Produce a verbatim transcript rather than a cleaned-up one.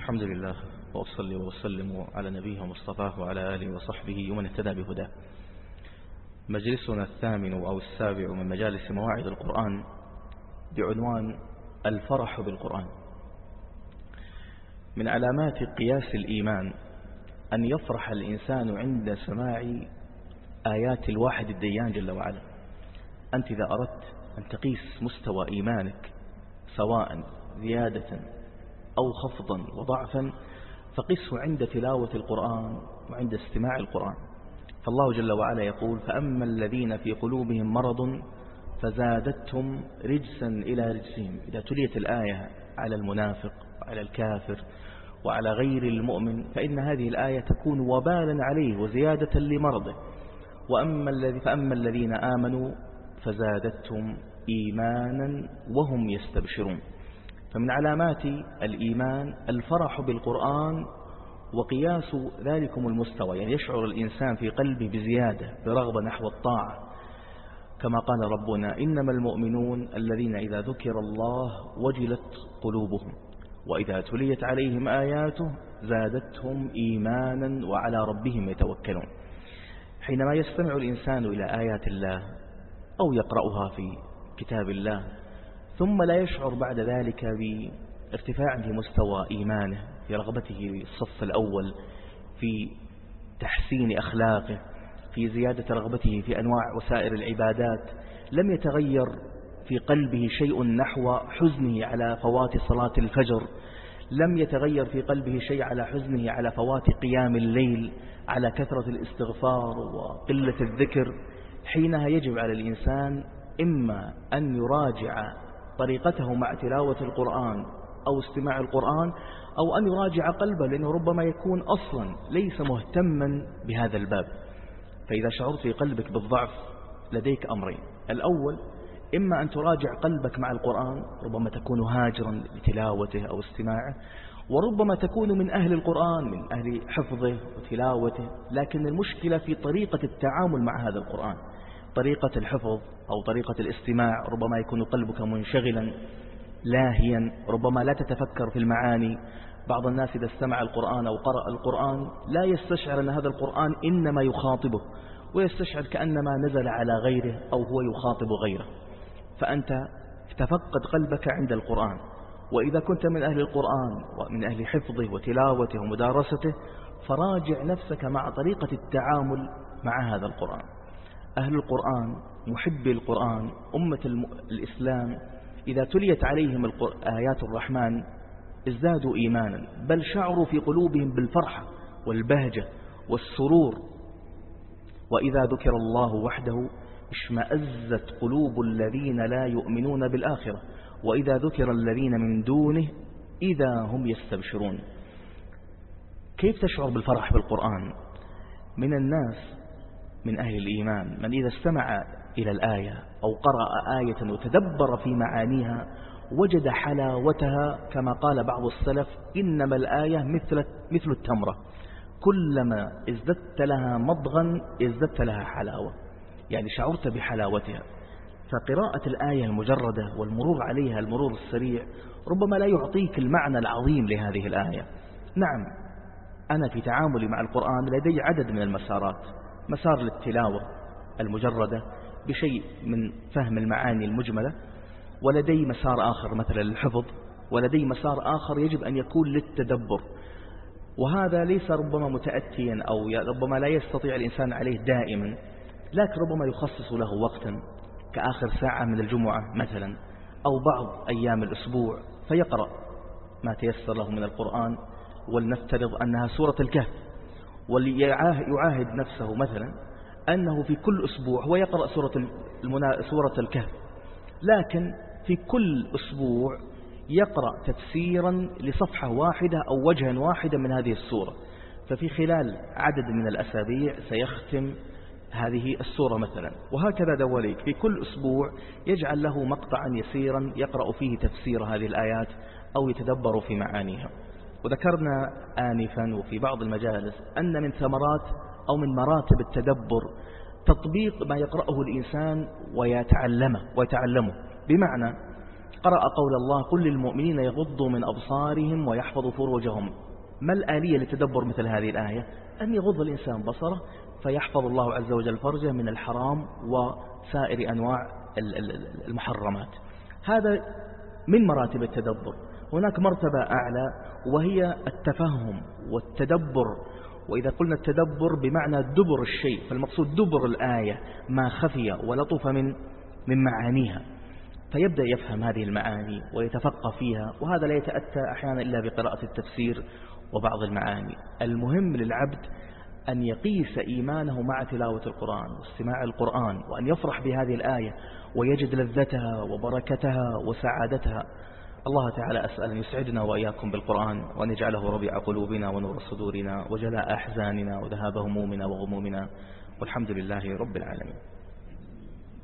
الحمد لله وأصلي وأسلم على نبيه ومصطفاه وعلى آله وصحبه ومن اهتدى بهداه. مجلسنا الثامن أو السابع من مجالس مواعظ القرآن بعنوان الفرح بالقرآن. من علامات قياس الإيمان أن يفرح الإنسان عند سماع آيات الواحد الديان جل وعلا. أنت إذا أردت أن تقيس مستوى إيمانك سواء زيادة أو خفضا وضعفا فقسه عند تلاوة القرآن وعند استماع القرآن. فالله جل وعلا يقول: فأما الذين في قلوبهم مرض فزادتهم رجسا إلى رجسهم. إذا تليت الآية على المنافق وعلى الكافر وعلى غير المؤمن فإن هذه الآية تكون وبالا عليه وزيادة لمرضه. وأما الذي فأما الذين آمنوا فزادتهم إيمانا وهم يستبشرون. فمن علامات الإيمان الفرح بالقرآن وقياس ذلكم المستوى، يعني يشعر الإنسان في قلبه بزيادة برغبة نحو الطاعة، كما قال ربنا: إنما المؤمنون الذين إذا ذكر الله وجلت قلوبهم وإذا تليت عليهم آياته زادتهم إيمانا وعلى ربهم يتوكلون. حينما يستمع الإنسان إلى آيات الله أو يقرأها في كتاب الله ثم لا يشعر بعد ذلك بارتفاع في مستوى إيمانه، في رغبته في الصف الأول، في تحسين أخلاقه، في زيادة رغبته في أنواع وسائر العبادات، لم يتغير في قلبه شيء نحو حزنه على فوات صلاة الفجر، لم يتغير في قلبه شيء على حزنه على فوات قيام الليل، على كثرة الاستغفار وقلة الذكر. حينها يجب على الإنسان إما أن يراجع طريقته مع تلاوة القرآن أو استماع القرآن، أو أن يراجع قلبه، لأنه ربما يكون أصلا ليس مهتما بهذا الباب. فإذا شعرت في قلبك بالضعف لديك أمرين: الأول إما أن تراجع قلبك مع القرآن، ربما تكون هاجرا لتلاوته أو استماعه، وربما تكون من أهل القرآن، من أهل حفظه وتلاوته، لكن المشكلة في طريقة التعامل مع هذا القرآن، طريقة الحفظ أو طريقة الاستماع. ربما يكون قلبك منشغلا لاهيا، ربما لا تتفكر في المعاني. بعض الناس إذا استمع القرآن أو قرأ القرآن لا يستشعر أن هذا القرآن إنما يخاطبه، ويستشعر كأنما نزل على غيره أو هو يخاطب غيره. فأنت تفقد قلبك عند القرآن. وإذا كنت من أهل القرآن ومن أهل حفظه وتلاوته ومدارسته فراجع نفسك مع طريقة التعامل مع هذا القرآن. أهل القرآن، محبي القرآن، أمة الإسلام، إذا تليت عليهم آيات الرحمن ازدادوا إيمانا، بل شعروا في قلوبهم بالفرحة والبهجة والسرور. وإذا ذكر الله وحده اشمأزت قلوب الذين لا يؤمنون بالآخرة وإذا ذكر الذين من دونه إذا هم يستبشرون. كيف تشعر بالفرح بالقرآن؟ من الناس من أهل الإيمان من إذا استمع إلى الآية أو قرأ آية وتدبر في معانيها وجد حلاوتها، كما قال بعض السلف: إنما الآية مثل, مثل التمرة، كلما ازددت لها مضغا ازددت لها حلاوة، يعني شعرت بحلاوتها. فقراءة الآية المجردة والمرور عليها المرور السريع ربما لا يعطيك المعنى العظيم لهذه الآية. نعم، أنا في تعاملي مع القرآن لدي عدد من المسارات: مسار للتلاوة المجردة بشيء من فهم المعاني المجملة، ولدي مسار آخر مثلا للحفظ، ولدي مسار آخر يجب أن يكون للتدبر. وهذا ليس ربما متأتيا أو ربما لا يستطيع الإنسان عليه دائما، لكن ربما يخصص له وقتا كآخر ساعة من الجمعة مثلا أو بعض أيام الأسبوع فيقرأ ما تيسر له من القرآن. ولنفترض أنها سورة الكهف، وليعاهد نفسه مثلا أنه في كل أسبوع هو يقرأ سورة المنا... سورة الكهف، لكن في كل أسبوع يقرأ تفسيرا لصفحة واحدة أو وجها واحدا من هذه السورة. ففي خلال عدد من الأسابيع سيختم هذه السورة مثلا، وهكذا دواليك. في كل أسبوع يجعل له مقطعا يسيرا يقرأ فيه تفسير هذه الآيات أو يتدبر في معانيها. وذكرنا آنفا وفي بعض المجالس أن من ثمرات أو من مراتب التدبر تطبيق ما يقرأه الإنسان ويتعلمه ويتعلمه بمعنى قرأ قول الله قل للمؤمنين يغضوا من أبصارهم ويحفظوا فروجهم. ما الآلية لتدبر مثل هذه الآية؟ أن يغض الإنسان بصره فيحفظ الله عز وجل فرجه من الحرام وسائر أنواع المحرمات. هذا من مراتب التدبر. هناك مرتبة أعلى وهي التفهم والتدبر. وإذا قلنا التدبر بمعنى دبر الشيء، فالمقصود دبر الآية ما خفي ولطف من من معانيها، فيبدأ يفهم هذه المعاني ويتفقه فيها. وهذا لا يتأتى أحيانا إلا بقراءة التفسير وبعض المعاني. المهم للعبد أن يقيس إيمانه مع تلاوة القرآن واستماع القرآن، وأن يفرح بهذه الآية ويجد لذتها وبركتها وسعادتها. الله تعالى أسأل أن يسعدنا وإياكم بالقرآن، وأن يجعله ربيع قلوبنا ونور صدورنا وجلاء أحزاننا وذهاب همومنا وغمومنا، والحمد لله رب العالمين.